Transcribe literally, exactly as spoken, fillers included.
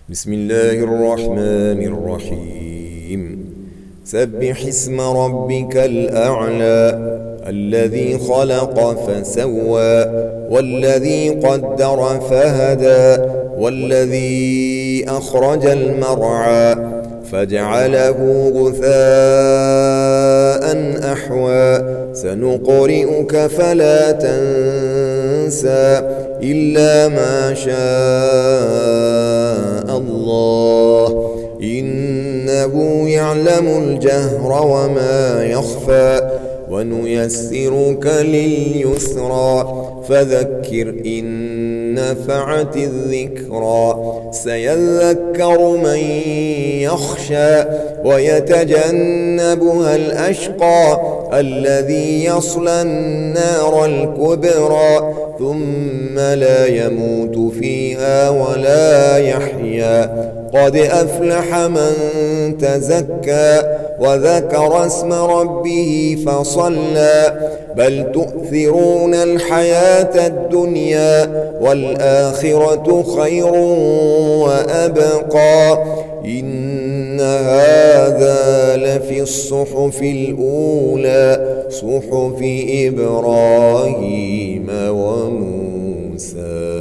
بسم الله الرحمن الرحيم سبح اسم ربك الأعلى الذي خلق فسوى والذي قدر فهدى والذي أخرج المرعى فجعله غثاء أحوى سنقرئك فلا تنسى إلا ما شاء الله إنه يعلم الجهر وما يخفى ونيسرك لليسرى فذكر إن نفعت الذكرى سيذكر من يخشى ويتجنبها الأشقى الذي يصلى النار الكبرى ثم لا يموت فيها ولا يحيا قد أفلح من تزكى وذكر اسم ربه فصلى بل تؤثرون الحياة الدنيا والآخرة خير وأبقى إن هذا لفي الصحف الأولى صحف إبراهيم وموسى.